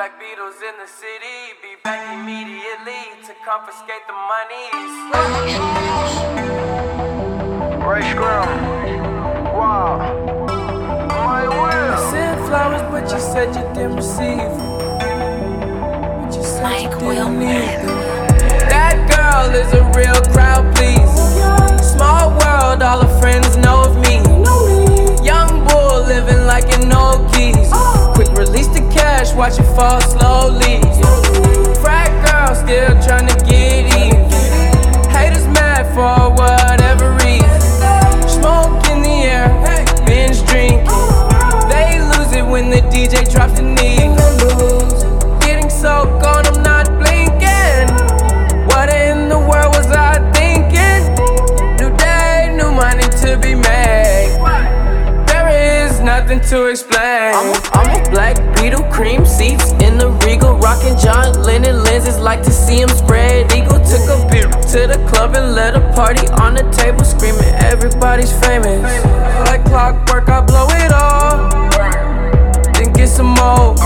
Black Beatles in the city, be back immediately to confiscate the monies. Ray Scrum, wow, my will. I sent flowers, but you said you didn't receive them. But you said you didn't need them. That girl is a real crowd pleaser. Small world, all her friends know of me. Young bull living like an old keys. Quick release the cash, watch it fall slowly. Frat girl still tryna get even. Haters mad for whatever reason. Smoke in the air, binge drinking. They lose it when the DJ drops the knee. Getting so gone, I'm not blinking. What in the world was I thinking? New day, new money to be made. There is nothing to explain. I'm a black Beetle, cream seats in the Regal, rockin' John Lennon lenses, like to see him spread eagle. Took a beer to the club and let a party on the table, screaming everybody's famous. Like clockwork, I blow it all, then get some more.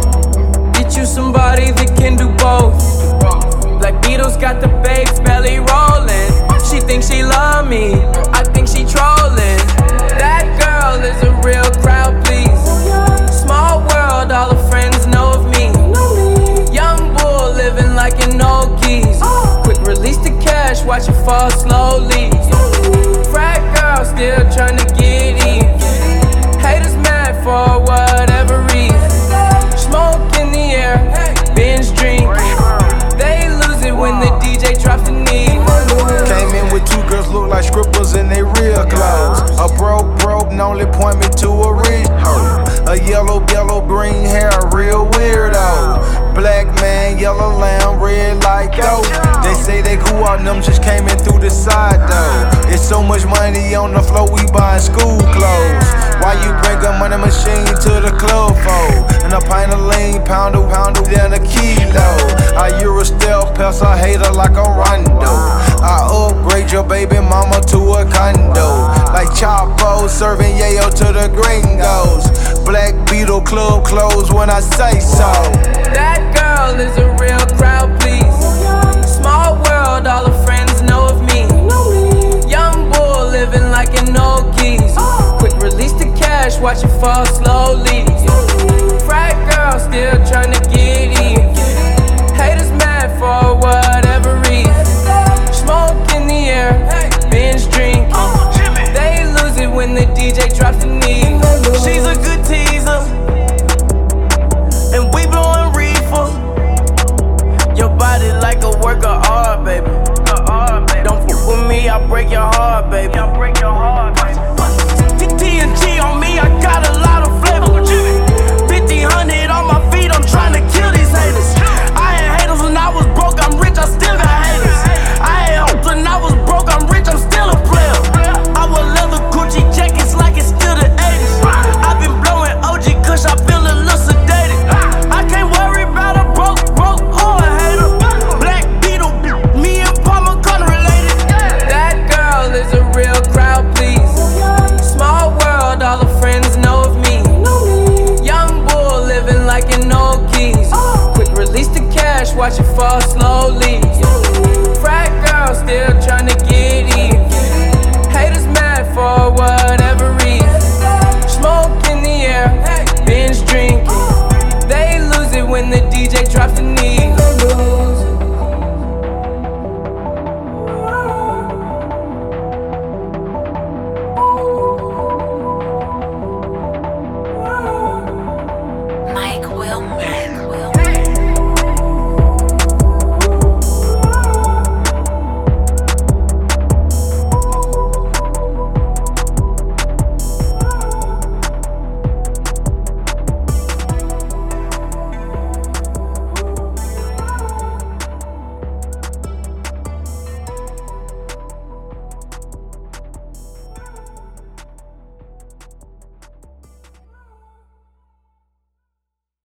Get you somebody that can do both. Black Beatles got the babes belly rolling. She thinks she love me, I think she trolling. That girl is a real crowd pleaser. Small world, all her friends know of me. Young bull living like an old geese. Quick release the cash, watch it fall slowly. Frat girl still tryna get even. Haters mad for whatever reason. Smoke in the air, binge drinking. They lose it when the DJ drops the knee. Came in with two girls look like scribbles in they real clothes. A broke only point me to a rich hoe. A yellow, green hair, real weirdo. Black man, yellow lamb, red like dough. They say they cool out, them just came in through the side though. It's so much money on the floor, we buying school clothes. Why you bring a money machine to the club for? And a pint of lean, pounder, then a kilo. I Euro stealth, pass a hater like a Rondo. I upgrade your baby mama to a condo. Like Chapo, serving yayo to the gringos. Black Beetle club closed when I say so. That girl is a real crowd pleaser. Small world, all her friends know of me. Young bull living like an old geese. Quick release the cash, watch it fall slowly. Frat girl still tryna get even. Haters mad for whatever reason. Smoke in the air, binge drinking. They lose it when the DJ drops the knee. She's a good teaser, and we blowin' reefer. Your body like a work of art, baby. Don't fuck with me, I'll break your heart, baby.